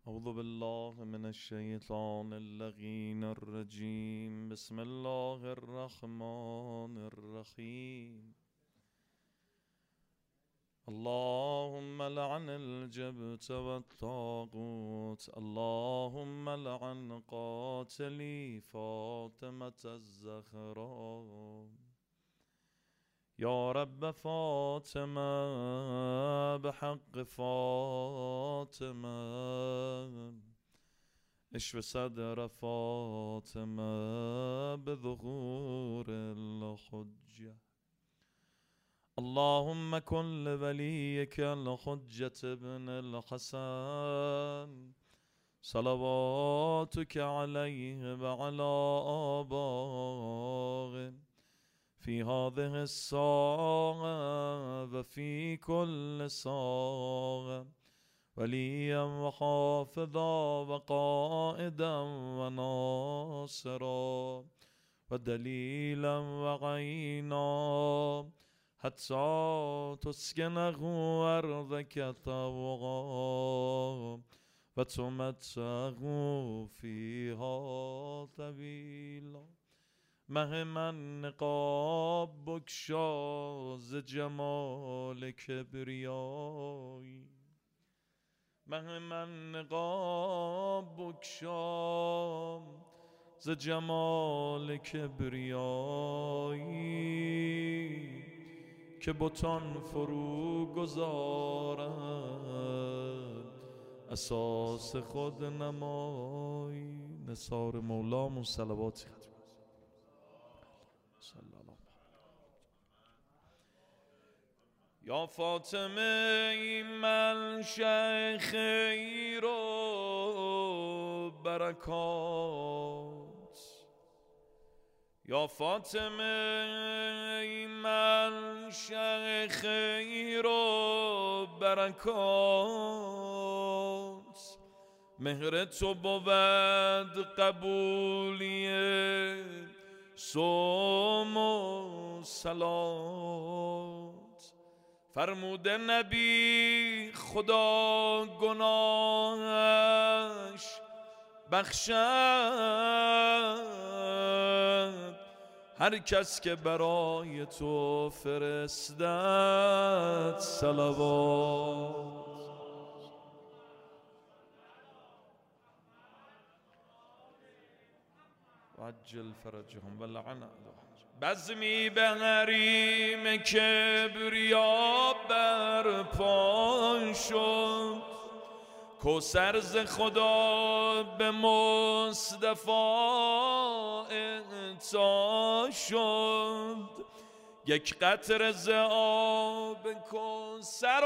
أعوذ بالله من الشيطان اللعين الرجيم. بسم الله الرحمن الرحيم. اللهم لعن الجبت والطاغوت. اللهم لعن قاتلي فاطمة الزهراء. يا رب فاطمة بحق فاطمة اشف صدر فاطمة بظهور الحجة. اللهم كن لوليك الحجة ابن الحسن صلواتك عليه وعلى آبائه في هذه الساعة وفي كل ساعة وليا وحافظا وقائدا وناصرا ودليلا وعينا حتى تسكنه أرضك طوعا وتمتعه فيها طويلا. مه من نقاب بگشا ز جمال کبریایی. مه من نقاب بگشا ز جمال کبریایی که بتان فرو گذارند اساس خود نمایی. نثار مولامون صلوات ختم صلی الله. یا فاطمه منشأ خیر و برکات. یا فاطمه منشأ خیر و برکات. مهر تو بود قبولیه صوم و صلات. فرموده نبی خدا گناهش بخشد هر کس که برای تو فرستد صلوات. وعجل فرجهم ولعن بزمی به حریم کبریا برپا شد. کوثر ز خدا به مصطفی اعطا شد. یک قطره ز آب کوثر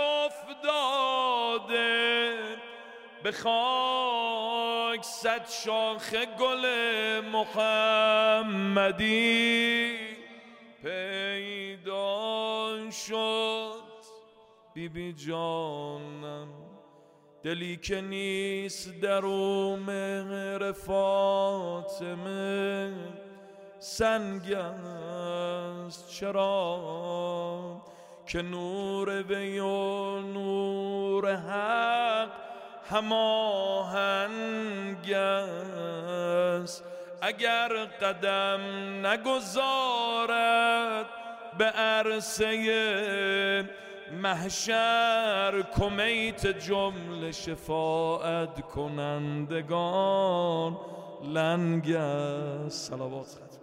افتاده به خاک 100 شاخه گل محمدی پیدا شد. بی جانم دلی که نیست در او مهر فاطمه سنگ است. چرا که نور وی و نور حق هماهنگ است. اگر قدم نگذارد به عرصه محشر کمیت جمله شفاعت کنندگان لنگ است. صلوات ختم.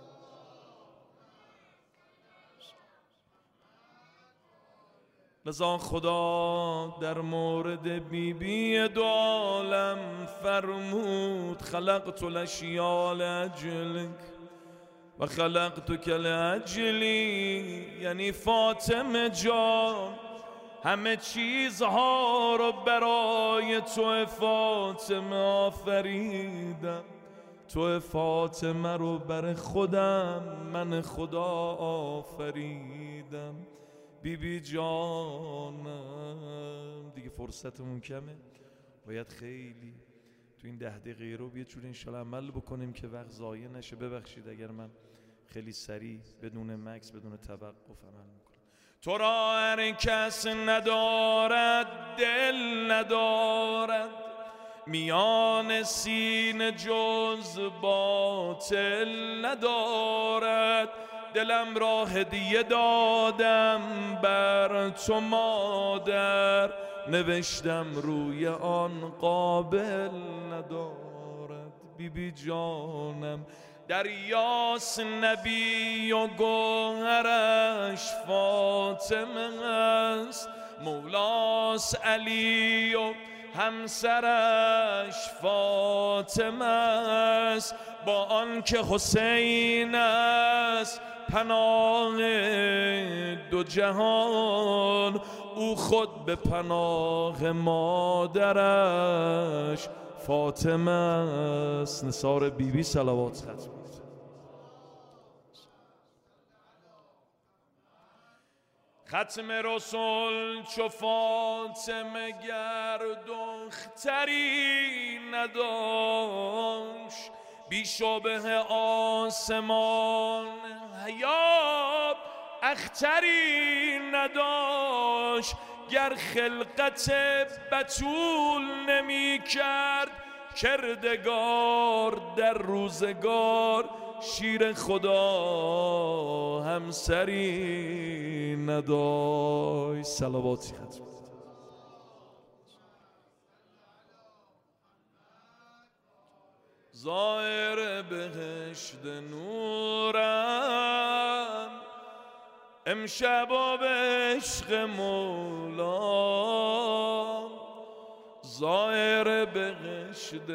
لذا خدا در مورد بیبی دو عالم فرمود خلقت الاشیاء لاجلک و خلقتک لاجلی. یعنی فاطمه جان همه چیزها رو برای تو فاطمه آفریدم. تو فاطمه رو بر خودم من خدا آفریدم. بی جانم دیگه فرصتمون کمه، باید خیلی تو این 10 دقیقه رو یه جوری انشالله عمل بکنیم که وقت ضایع نشه. ببخشید اگر من خیلی سریع بدون مکس بدون توقف عمل میکنم. تو را هر کس ندارد دل ندارد میان سینه جز باطل ندارد. دلم را هدیه دادم بر تو مادر، نوشتم روی آن قابل ندارد. بیبی جانم دریاست نبی و گوهرش فاطمه است، مولاست علی و همسرش فاطمه است. با آنکه حسین است پناه دو جهان، او خود به پناه مادرش فاطمه است. نثار بیبی صلوات ختم. ختم رسول چو فاطمه گر دختری نداشت، بی شبه آسمان حیا اختری نداشت. گر خلقت بتول نمی کرد کردگار، در روزگار شیر خدا همسری نداشت. صلواتی ختم. ظاهر بهشت نورم امشب و به عشق مولا، ظاهر بهشت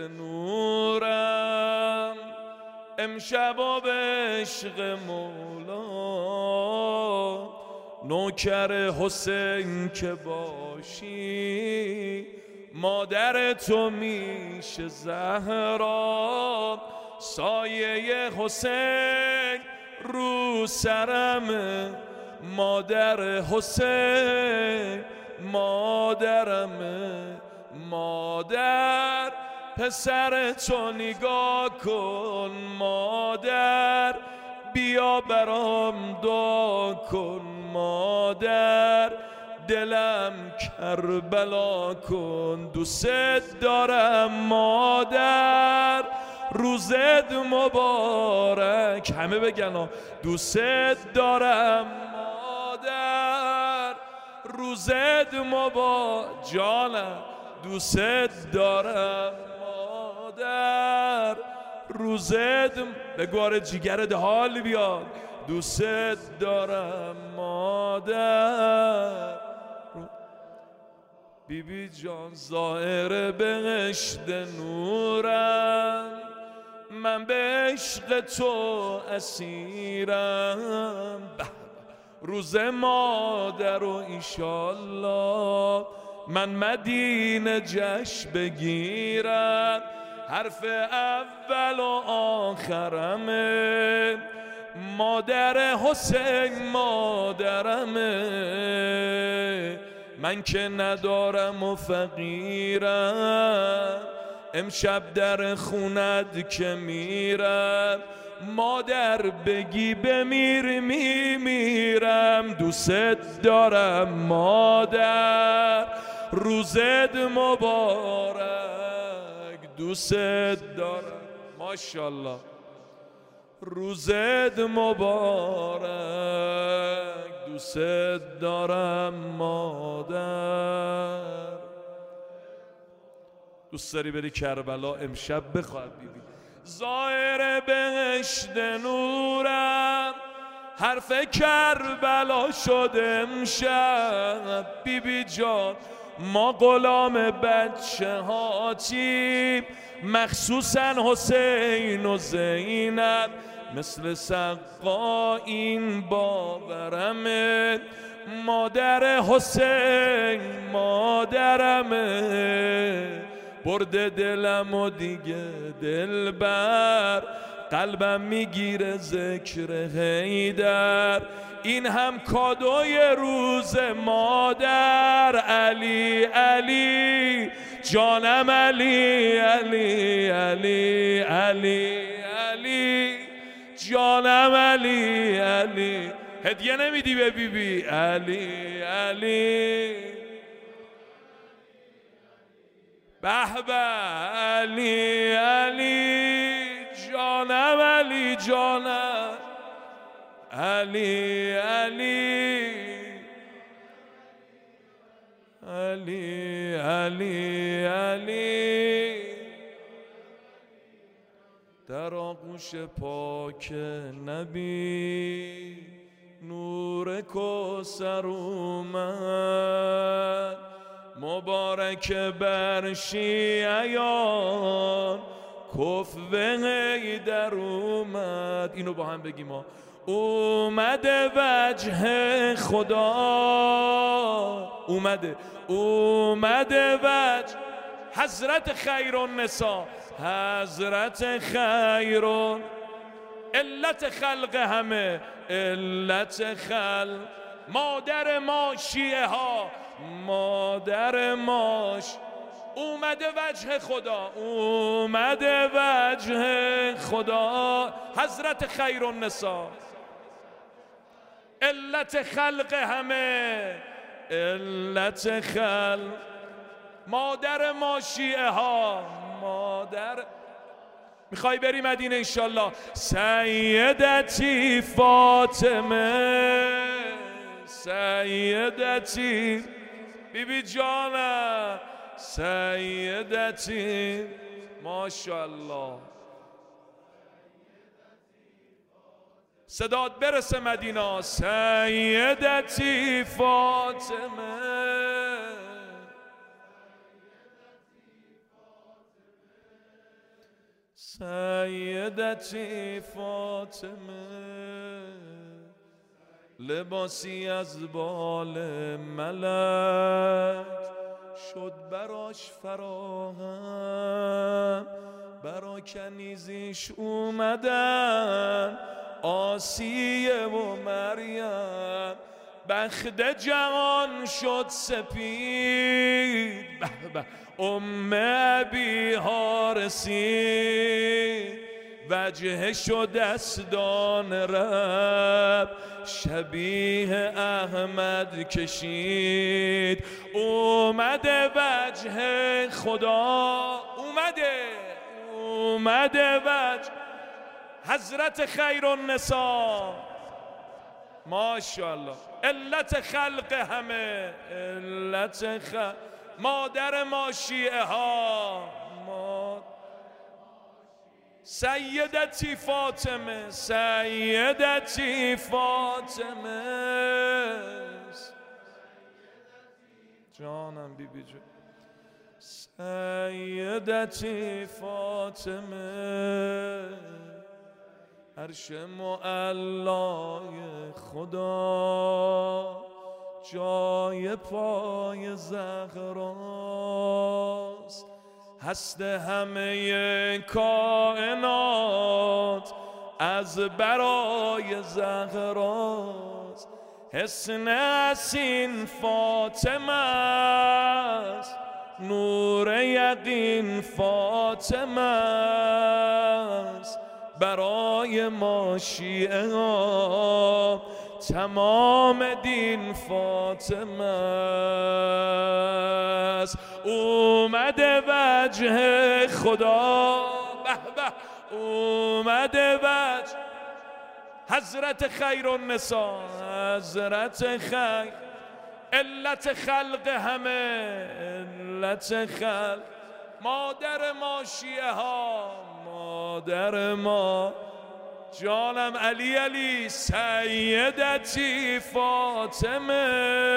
نورم امشب و به عشق مولا. نوکر حسین که باشی مادر تو میشه زهرا، سایه حسین رو سرمه مادر حسین مادرمه. مادر پسر تو نگاه کن، مادر بیا برام دعا کن، مادر دلم کربلا کن. دوست دارم مادر روزت مبارک، همه بگن دوست دارم مادر روزت مبارک. جانم دوست دارم مادر روزت، بگو آره جیگرت حال بیاد. دوست دارم مادر. بیبی جان ظاهر بهشت نورم، من به عشق تو اسیرم. روز مادر و ایشالله من مدینه جشن بگیرم. حرف اول و آخرمه مادر حسین مادرمه. من که ندارم و فقیرم، امشب در خونت که میرم مادر بگی بمیر میمیرم. دوست دارم مادر روزت مبارک، دوست دارم ماشاءالله روزت مبارک، دوست دارم مادر. دوست داری بری کربلا امشب بخواد بیبی. ظاهر بهشت نورم حرف کربلا شد امشب. بیبی جان ما غلام بچه هاتیم، مخصوصا حسین و زینب. مثل سقا این باورمه مادر حسین مادرمه. برده دلم و دیگه دلبر، قلبم میگیره ذکر حیدر. این هم کادوی روز مادر. علی علی جانم علی علی علی علی علی جانم علی علی. هدیه نمیدی به بیبی؟ علی علی به به علی علی جانم علی جانم علی علی علی علی علی در آغوش پاک نبی نور کوثر اومد مبارک بر شیعیان کفوه در اومد. اینو با هم بگیم ها. اومده وجه خدا اومده وجه حضرت خیرالنساء حضرت خیرون علت خلق همه علت خلق مادر ما شیعه ها مادر ماش اومده وجه خدا اومده وجه خدا حضرت خیرالنساء علت خلق همه علت خلق مادر ما شیعه ها مادر میخوای بری مدینه انشالله سیدتی فاطمه سیدتی بیبی جانم سیدتی ماشاءالله صدات برسه مدینه سیدتی فاطمه سیدتی فاطمه لباسی از بال ملک شد براش فراهم برا کنیزیش اومدن آسیه و مریم بخت جهان شد سپید ام ابیها رسید وجه شد دستان رب شبیه احمد کشید اومده وجه خدا اومده وجه حضرت خیرالنساء ماشاءالله علت خلق همه علت خلق مادر ما شیعه ها سیدتی فاطمه سیدتی فاطمه جانم بیبی جان سیدتی فاطمه عرش معلای خدا جای پای زهراست هست همه کائنات از برای زهراست حسن حسین فاطمه است نور یقین فاطمه است برای ما شیعه ها تمام دین فاطمه است اومده وجه خدا اومده وجه حضرت خیرالنساء حضرت خیر علت خلق همه علت خلق مادر ما شیعه ها مادر ما جانم علی علی سیدتی فاطمه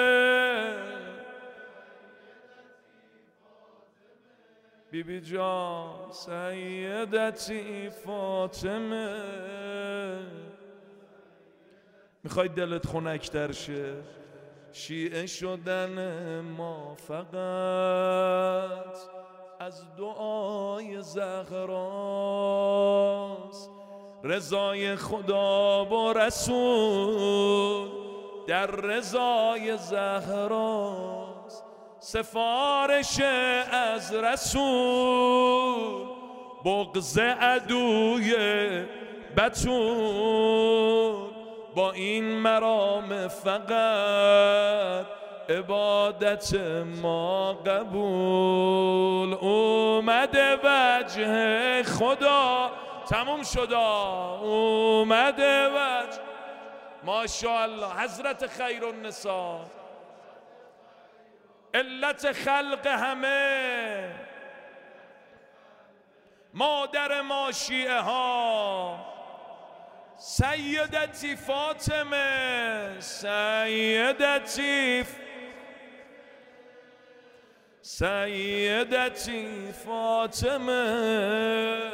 بیبی جان سیدتی فاطمه میخوای دلت خنک‌تر شه شیعه شدن ما فقط از دعای زهراست رضای خدا با رسول در رضای زهراست سفارش از رسول بغض عدوی بتول با این مرام فقط عبادت ما قبول. اومده وجه خدا، تموم شدا، اومده وجه. ماشاءالله حضرت خیر النساء، علت خلق همه، مادر ما شیعه ها، سیدتی فاطمه، سیدتی فاطمه.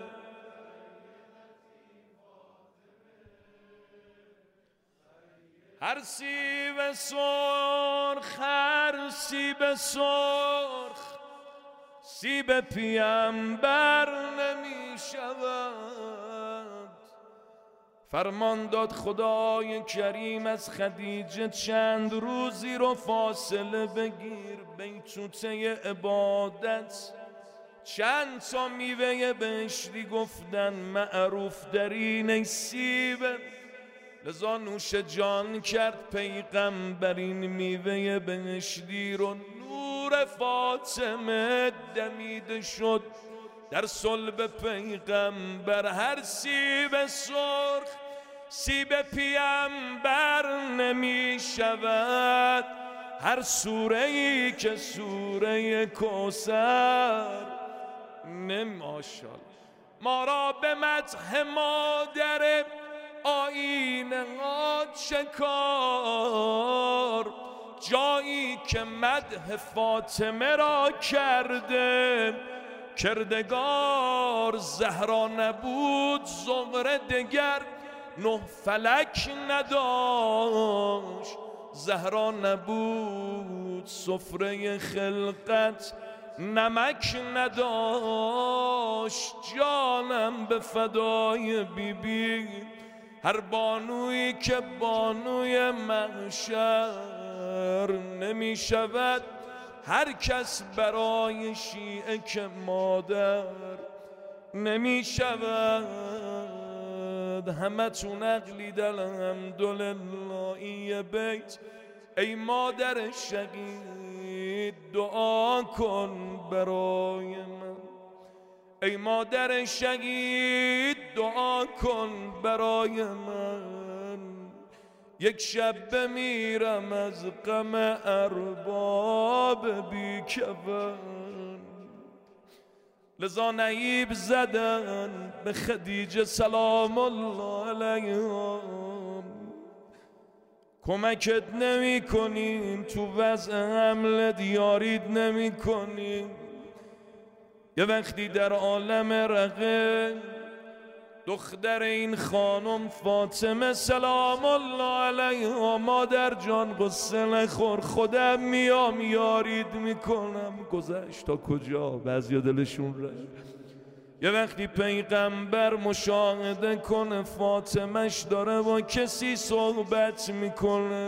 هر سیب سرخ، هر سیب سرخ، سیب پیامبر نمی شود. فرمان داد خدای کریم از خدیجه چند روزی رو فاصله بگیر، بیتوته عبادت چند تا میوه بهشتی گفتن معروف در این سیبه. لذا نوش جان کرد پیغمبر این میوه بهشتی رو، نور فاطمه دمیده شد در صلب پیغمبر. هر سیب سرخ سیب پیامبر نمی شود، هر سوره‌ای که سوره کوثر ماشاءالله. ما را به مدح مادر آیینه ها چکار، جایی که مدح فاطمه را کرده کردگار. زهرا نبود زهره دگر، نه فلک نداشت. زهرا نبود سفره خلقت نمک نداشت. جانم به فدای بیبی، هر بانویی که بانوی محشر نمی شود. هر کس برای شیعه که مادر نمی شود. همه تون عقلید الحمدلله ای بیت. ای مادر شهید دعا کن برای من، ای مادر شهید دعا کن برای من. یک شب بمیرم از غم ارباب بیکفن. لذا نعیب زدن به خدیجه سلام الله علیها، کمکت نمی کنیم تو وضع حملت، یارید نمی کنیم. یه وقتی در عالم رقه دختر این خانم فاطمه سلام الله علیها، مادر جان قصه نخور، خودم میام یارید میکنم. گذشت تا کجا؟ بعضی دلشون رفت. یه وقتی پیغمبر مشاهده کنه فاطمهش داره با کسی صحبت میکنه،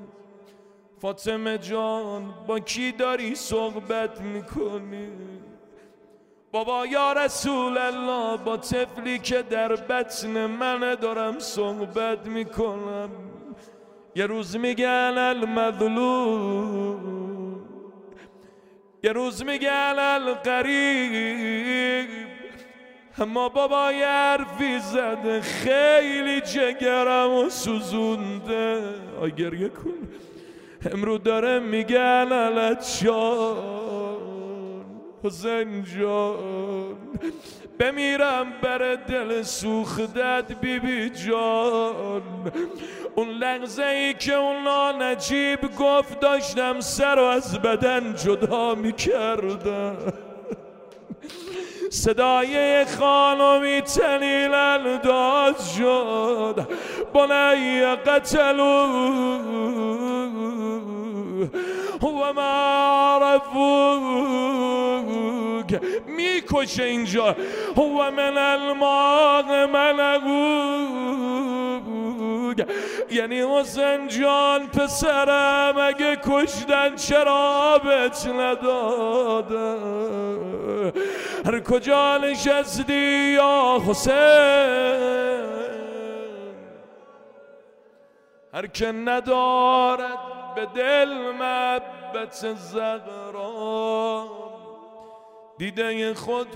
فاطمه جان با کی داری صحبت میکنی؟ بابا یا رسول الله با طفلی که در بطن من دارم صحبت میکنم. یه روز میگن المظلوم، یه روز میگن الغریب. اما بابا یه حرفی زده خیلی جگرم و سوزونده. آی گریه کن. امرو داره میگن الاتشان، حسین جان بمیرم بر دل سوختت بیبی جان. اون لحظه ای که اون نجیب گفت داشتم سر از بدن جدا میکردم. صدای خانمی تلیل انداز شد، بنی قتلو و ما عرفوک، میکشه اینجا. و من الماء ملغوک، یعنی حسین جان پسرم اگه کشتن چرا بهت ندادن؟ هر کجا نشستی یا حسین، هر که ندارد به دل محبت زهرا، دیده خود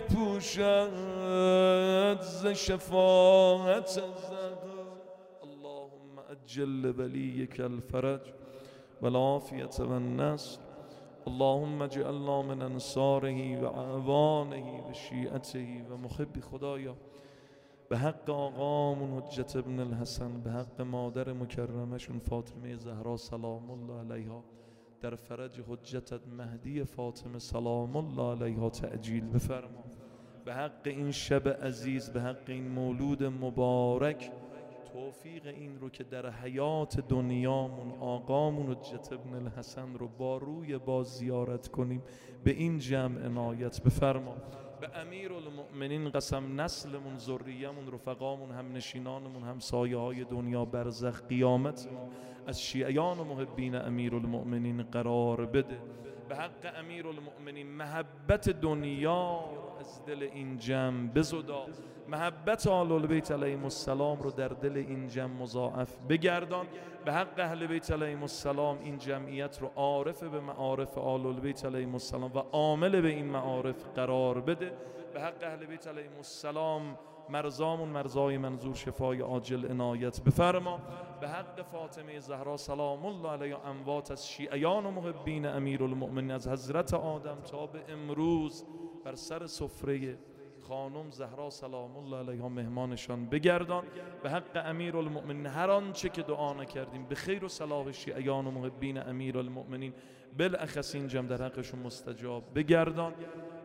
پوشد ز شفاعت زهرا. اللهم اجل ولیک الفرج والعافیة والنصر، اللهم اجعلنا من انصاره و اعوانه و شیعته و محب. خدایا به حق آقامون حجت ابن الحسن، به حق مادر مکرمشون فاطمه زهرا سلام الله علیها، در فرج حجتت مهدی فاطمه سلام الله علیها تعجیل بفرما. به حق این شب عزیز، به حق این مولود مبارک، توفیق این رو که در حیات دنیامون آقامون حجت ابن الحسن رو با روی باز زیارت کنیم، به این جمع عنایت بفرما. به امیرالمؤمنین قسم نسلمون، ذریه‌مون، رفقامون، هم نشینانمون، هم سایه های دنیا برزخ قیامتمون از شیعیان و محبین امیرالمؤمنین قرار بده. به حق امیرالمؤمنین محبت دنیا رو از دل این جمع بزدا، محبت آل البیت علیهم السلام رو در دل این جمع مضاعف بگردان. به حق اهل بیت علیهم السلام این جمعیت رو عارف به معارف آل البیت علیهم السلام و عامل به این معارف قرار بده. به حق اهل بیت علیهم السلام مرزامون مرزای منظور شفای عاجل عنایت بفرما. به حق فاطمه زهرا سلام الله علیها اموات از شیعیان و محبین امیرالمؤمنین از حضرت آدم تا به امروز بر سر سفره خانم زهرا سلام الله علیها مهمانشان بگردان. به حق امیرالمؤمنین هر آنچه که دعا نکردیم به خیر و صلاح شیعیان و محبین امیرالمؤمنین بالاخص این جمع در حقشون مستجاب بگردان.